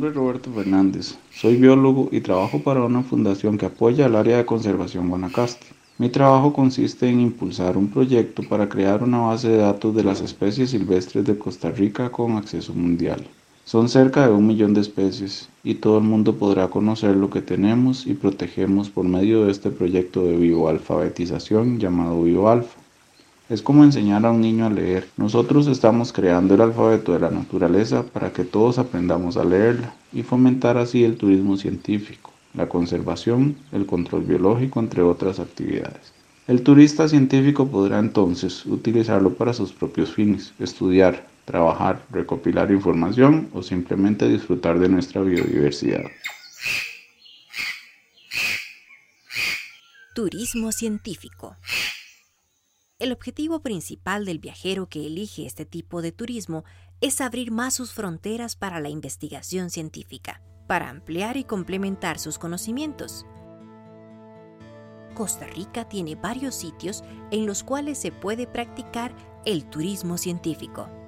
nombre es Roberto Fernández, soy biólogo y trabajo para una fundación que apoya el área de conservación Guanacaste. Mi trabajo consiste en impulsar un proyecto para crear una base de datos de las especies silvestres de Costa Rica con acceso mundial. Son cerca de 1 millón de especies y todo el mundo podrá conocer lo que tenemos y protegemos por medio de este proyecto de bioalfabetización llamado BioAlfa. Es como enseñar a un niño a leer. Nosotros estamos creando el alfabeto de la naturaleza para que todos aprendamos a leerla y fomentar así el turismo científico, la conservación, el control biológico, entre otras actividades. El turista científico podrá entonces utilizarlo para sus propios fines, estudiar, trabajar, recopilar información o simplemente disfrutar de nuestra biodiversidad. Turismo científico. El objetivo principal del viajero que elige este tipo de turismo es abrir más sus fronteras para la investigación científica, para ampliar y complementar sus conocimientos. Costa Rica tiene varios sitios en los cuales se puede practicar el turismo científico.